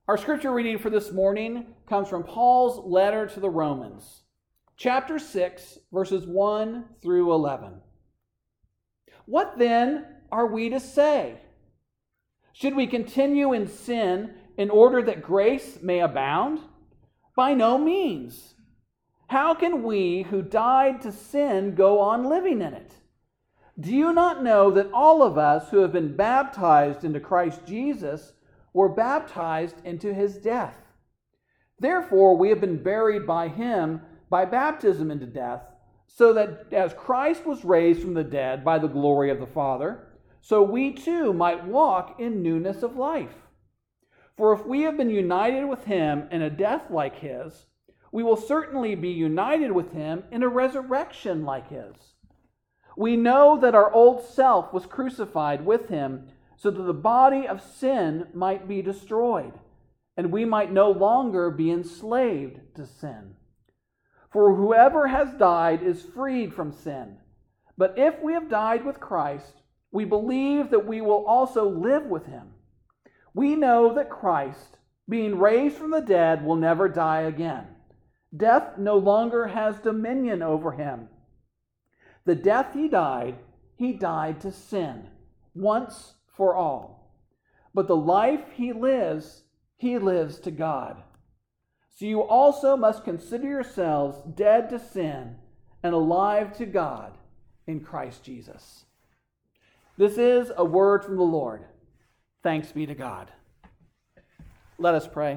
Our scripture reading for this morning comes from Paul's letter to the Romans, chapter 6, verses 1 through 11. What then are we to say? Should we continue in sin in order that grace may abound? By no means. How can we who died to sin go on living in it? Do you not know that all of us who have been baptized into Christ Jesus were baptized into his death? Therefore, we have been buried by him by baptism into death, so that as Christ was raised from the dead by the glory of the Father, so we too might walk in newness of life. For if we have been united with him in a death like his, we will certainly be united with him in a resurrection like his. We know that our old self was crucified with him, so that the body of sin might be destroyed, and we might no longer be enslaved to sin. For whoever has died is freed from sin. But if we have died with Christ, we believe that we will also live with him. We know that Christ, being raised from the dead, will never die again. Death no longer has dominion over him. The death he died to sin, once for all. But the life he lives to God. So you also must consider yourselves dead to sin and alive to God in Christ Jesus. This is a word from the Lord. Thanks be to God. Let us pray.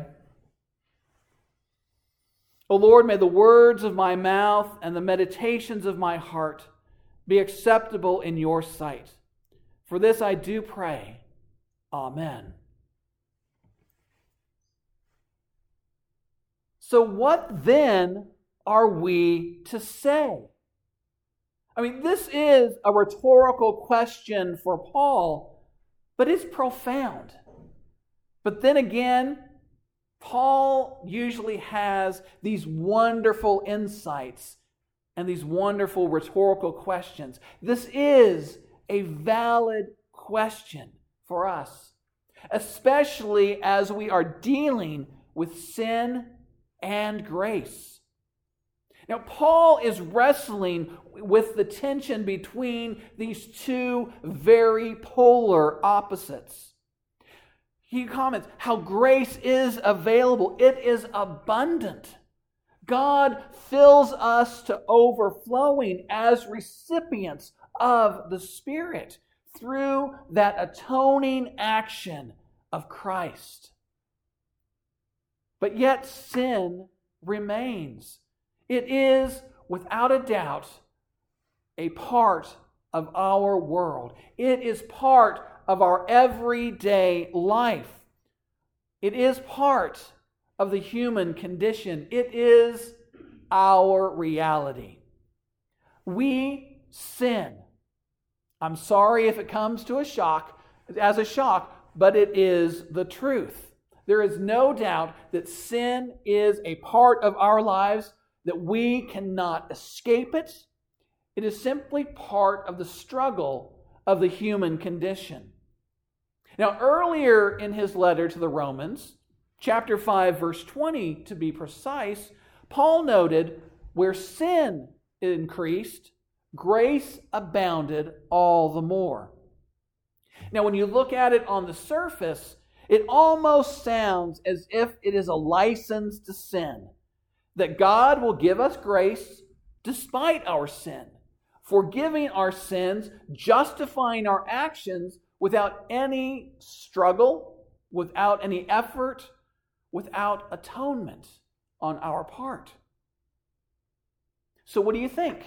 O Lord, may the words of my mouth and the meditations of my heart be acceptable in your sight. For this I do pray. Amen. So what then are we to say? I mean, this is a rhetorical question for Paul, but it's profound. But then again, Paul usually has these wonderful insights and these wonderful rhetorical questions. This is a valid question for us, especially as we are dealing with sin and grace. Now, Paul is wrestling with the tension between these two very polar opposites. He comments how grace is available. It is abundant. God fills us to overflowing as recipients of the Spirit through that atoning action of Christ. But yet sin remains. It is, without a doubt, a part of our world. It is part of our everyday life. It is part of the human condition. It is our reality. We sin. I'm sorry if it comes to as a shock, but it is the truth. There is no doubt that sin is a part of our lives, that we cannot escape it. It is simply part of the struggle of the human condition. Now, earlier in his letter to the Romans, chapter 5, verse 20 to be precise, Paul noted, where sin increased, grace abounded all the more. Now, when you look at it on the surface, it almost sounds as if it is a license to sin, that God will give us grace despite our sin, forgiving our sins, justifying our actions without any struggle, without any effort, without atonement on our part. So what do you think?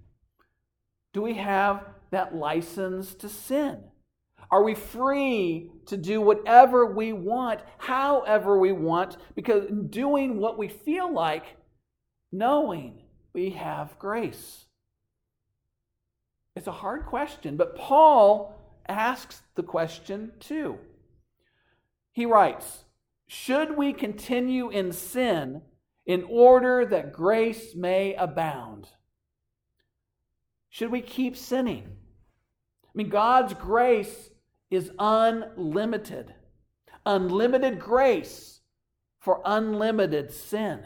Do we have that license to sin? Are we free to do whatever we want, however we want, because doing what we feel like, knowing we have grace? It's a hard question, but Paul asks the question too. He writes, should we continue in sin in order that grace may abound? Should we keep sinning? I mean, God's grace is unlimited. Unlimited grace for unlimited sin.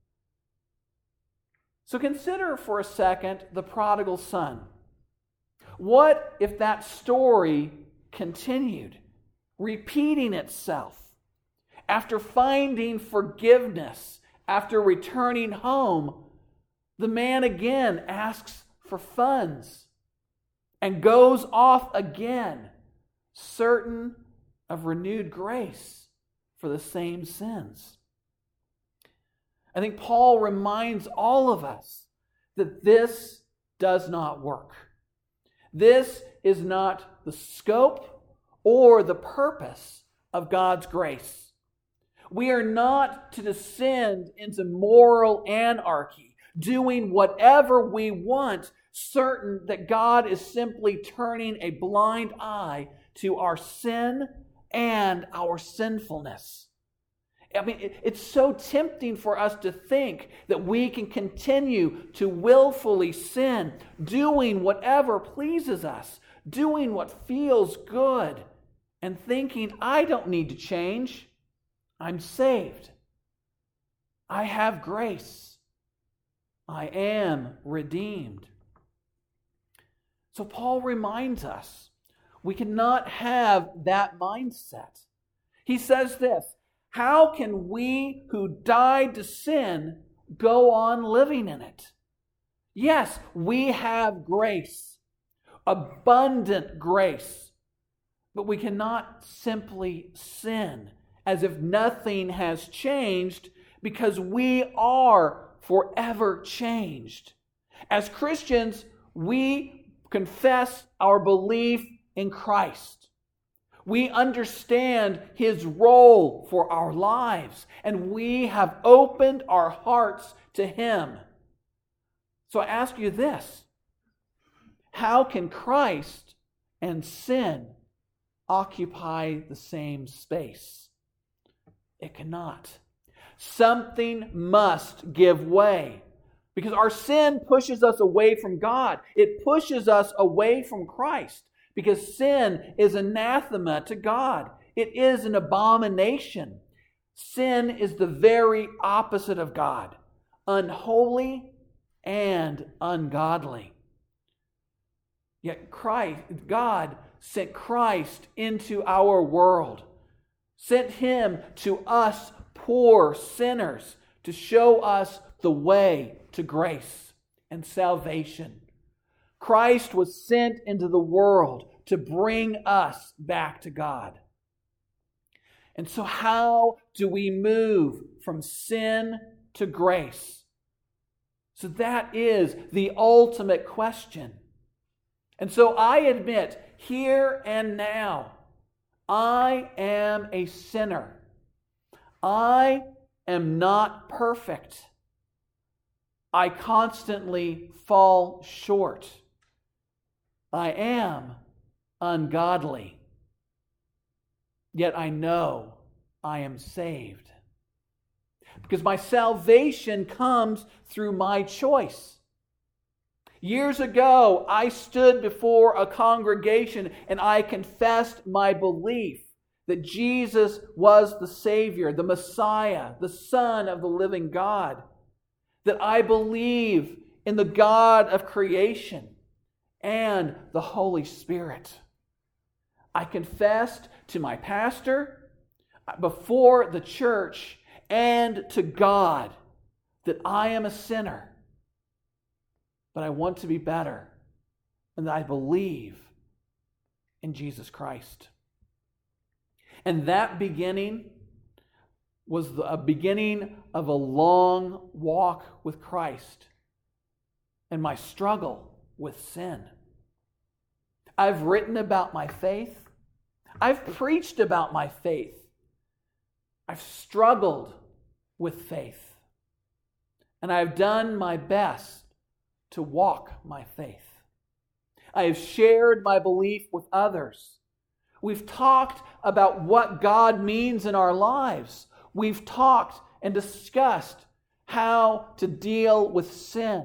So consider for a second the prodigal son. What if that story continued, repeating itself? After finding forgiveness, after returning home, the man again asks for funds and goes off again, certain of renewed grace for the same sins. I think Paul reminds all of us that this does not work. This is not the scope or the purpose of God's grace. We are not to descend into moral anarchy, doing whatever we want, certain that God is simply turning a blind eye to our sin and our sinfulness. I mean, it's so tempting for us to think that we can continue to willfully sin, doing whatever pleases us, doing what feels good, and thinking, I don't need to change. I'm saved. I have grace. I am redeemed. So Paul reminds us we cannot have that mindset. He says this, how can we who died to sin go on living in it? Yes, we have grace, abundant grace, but we cannot simply sin as if nothing has changed, because we are forever changed. As Christians, we confess our belief in Christ. We understand His role for our lives, and we have opened our hearts to Him. So I ask you this, how can Christ and sin occupy the same space? It cannot. Something must give way, because our sin pushes us away from God. It pushes us away from Christ, because sin is anathema to God. It is an abomination. Sin is the very opposite of God, unholy and ungodly. Yet God sent Christ into our world, sent Him to us poor sinners to show us the way to grace and salvation. Christ was sent into the world to bring us back to God. And so how do we move from sin to grace? So that is the ultimate question. And so I admit, here and now, I am a sinner. I am not perfect. I constantly fall short. I am ungodly. Yet I know I am saved. Because my salvation comes through my choice. Years ago, I stood before a congregation and I confessed my belief that Jesus was the Savior, the Messiah, the Son of the living God. That I believe in the God of creation and the Holy Spirit. I confessed to my pastor, before the church, and to God that I am a sinner, but I want to be better, and that I believe in Jesus Christ. And that beginning was a beginning of a long walk with Christ and my struggle with sin. I've written about my faith. I've preached about my faith. I've struggled with faith. And I've done my best to walk my faith. I have shared my belief with others. We've talked about what God means in our lives. We've talked and discussed how to deal with sin.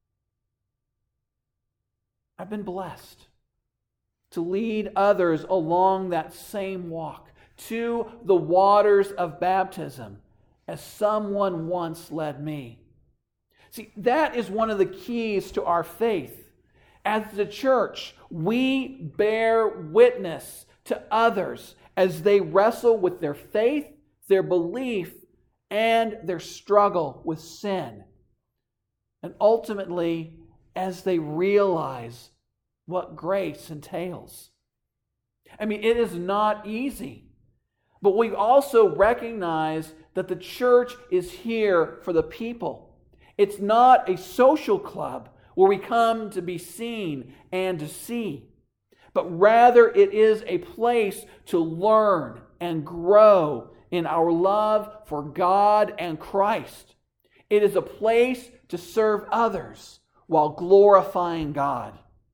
I've been blessed to lead others along that same walk to the waters of baptism as someone once led me. See, that is one of the keys to our faith. As the church, we bear witness to others as they wrestle with their faith, their belief, and their struggle with sin. And ultimately, as they realize what grace entails. I mean, it is not easy. But we also recognize that the church is here for the people. It's not a social club where we come to be seen and to see, but rather it is a place to learn and grow in our love for God and Christ. It is a place to serve others while glorifying God.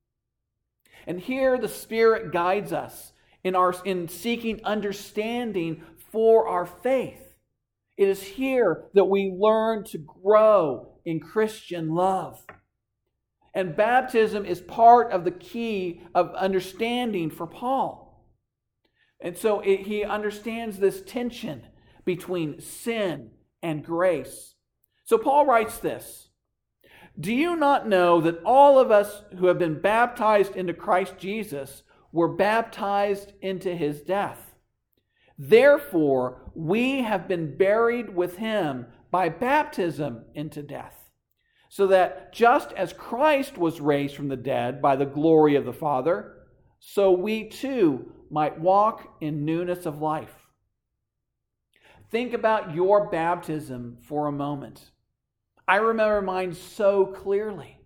And here the Spirit guides us in seeking understanding for our faith. It is here that we learn to grow in Christian love. And baptism is part of the key of understanding for Paul. And so he understands this tension between sin and grace. So Paul writes this: "Do you not know that all of us who have been baptized into Christ Jesus were baptized into his death? Therefore, we have been buried with him by baptism into death, so that just as Christ was raised from the dead by the glory of the Father, so we too might walk in newness of life." Think about your baptism for a moment. I remember mine so clearly.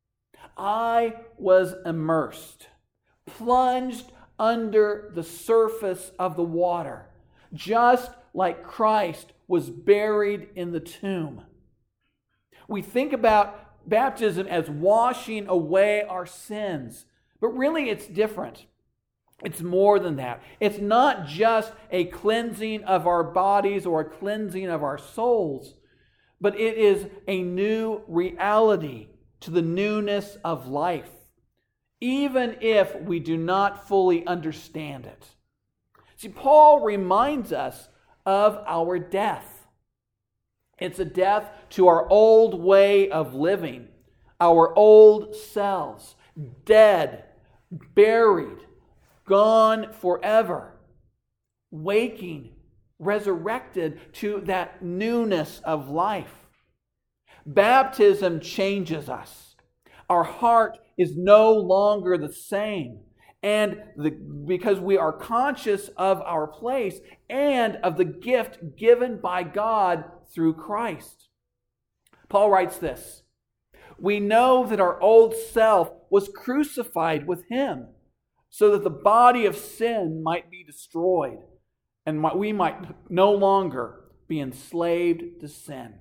I was immersed, plunged under the surface of the water, just like Christ was buried in the tomb. We think about baptism as washing away our sins, but really it's different. It's more than that. It's not just a cleansing of our bodies or a cleansing of our souls, but it is a new reality to the newness of life, even if we do not fully understand it. See, Paul reminds us of our death. It's a death to our old way of living, our old selves, dead, buried, gone forever, waking, resurrected to that newness of life. Baptism changes us. Our heart is no longer the same. And because we are conscious of our place and of the gift given by God through Christ. Paul writes this: "We know that our old self was crucified with him, so that the body of sin might be destroyed, and we might no longer be enslaved to sin."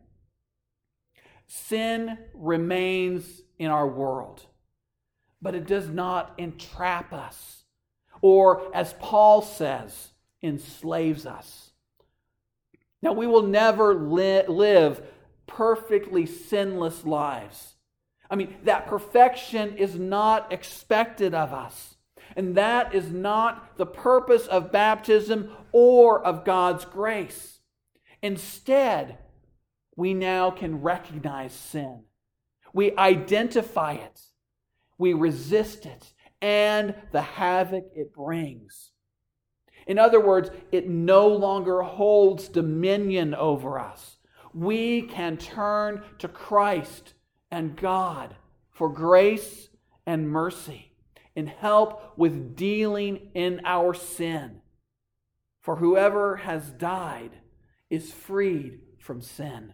Sin remains in our world, but it does not entrap us, or, as Paul says, enslaves us. Now, we will never live perfectly sinless lives. I mean, that perfection is not expected of us. And that is not the purpose of baptism or of God's grace. Instead, we now can recognize sin. We identify it. We resist it and the havoc it brings. In other words, it no longer holds dominion over us. We can turn to Christ and God for grace and mercy and help with dealing in our sin. For whoever has died is freed from sin.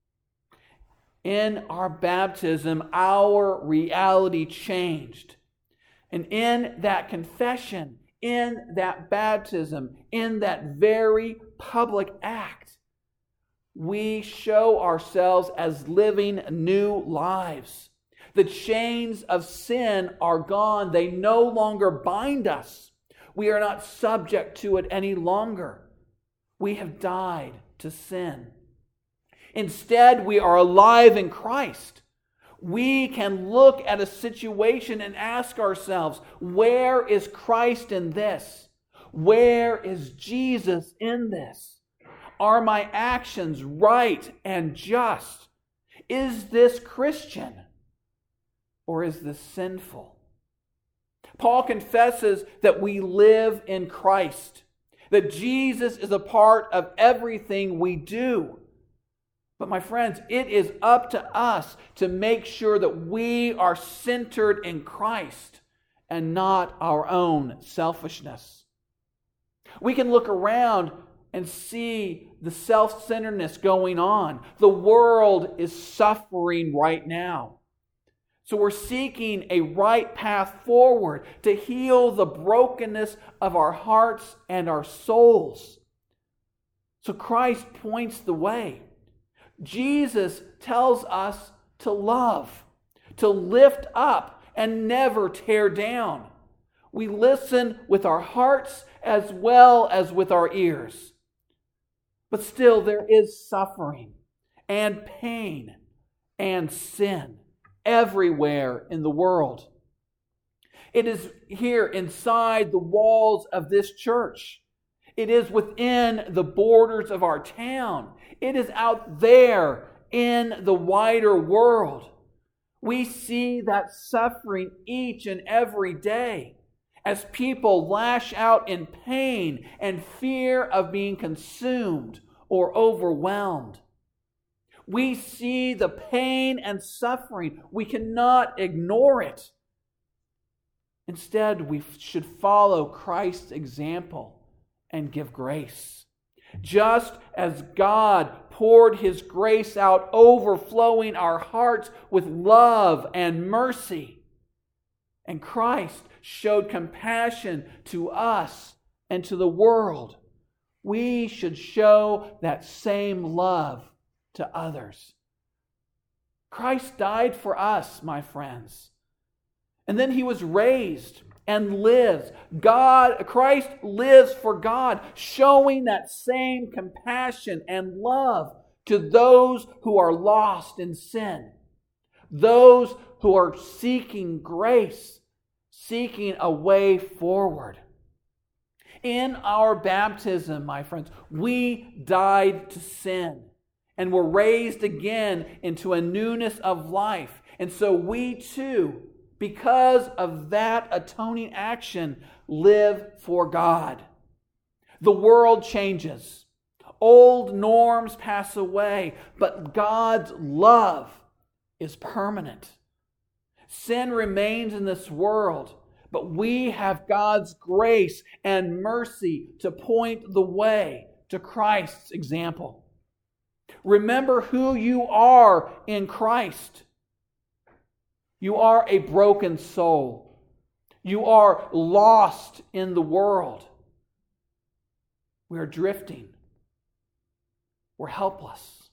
In our baptism, our reality changed. And in that confession, in that baptism, in that very public act, we show ourselves as living new lives. The chains of sin are gone. They no longer bind us. We are not subject to it any longer. We have died to sin. Instead, we are alive in Christ. We can look at a situation and ask ourselves, where is Christ in this? Where is Jesus in this? Are my actions right and just? Is this Christian or is this sinful? Paul confesses that we live in Christ, that Jesus is a part of everything we do. But my friends, it is up to us to make sure that we are centered in Christ and not our own selfishness. We can look around and see the self-centeredness going on. The world is suffering right now. So we're seeking a right path forward to heal the brokenness of our hearts and our souls. So Christ points the way. Jesus tells us to love, to lift up and never tear down. We listen with our hearts as well as with our ears. But still, there is suffering and pain and sin everywhere in the world. It is here inside the walls of this church. It is within the borders of our town. It is out there in the wider world. We see that suffering each and every day as people lash out in pain and fear of being consumed or overwhelmed. We see the pain and suffering. We cannot ignore it. Instead, we should follow Christ's example and give grace. Just as God poured His grace out, overflowing our hearts with love and mercy, and Christ showed compassion to us and to the world, we should show that same love to others. Christ died for us, my friends. And then He was raised and lives. Christ lives for God, showing that same compassion and love to those who are lost in sin, those who are seeking grace, seeking a way forward. In our baptism, my friends, we died to sin and were raised again into a newness of life. And so we too, because of that atoning action, live for God. The world changes. Old norms pass away, but God's love is permanent. Sin remains in this world, but we have God's grace and mercy to point the way to Christ's example. Remember who you are in Christ. You are a broken soul. You are lost in the world. We are drifting. We're helpless.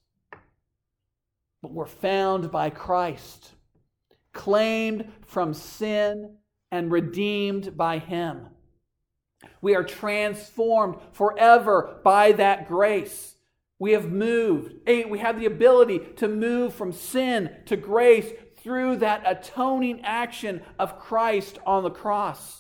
But we're found by Christ, claimed from sin and redeemed by Him. We are transformed forever by that grace. We have the ability to move from sin to grace through that atoning action of Christ on the cross.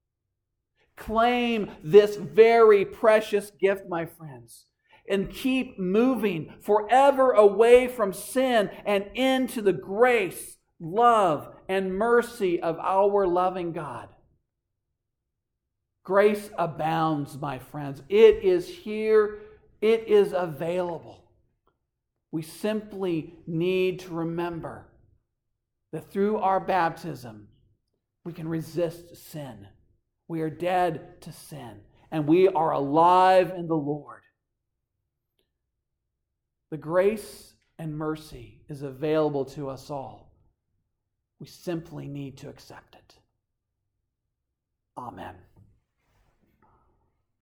Claim this very precious gift, my friends, and keep moving forever away from sin and into the grace, love, and mercy of our loving God. Grace abounds, my friends. It is here. It is available. We simply need to remember that through our baptism, we can resist sin. We are dead to sin, and we are alive in the Lord. The grace and mercy is available to us all. We simply need to accept it. Amen.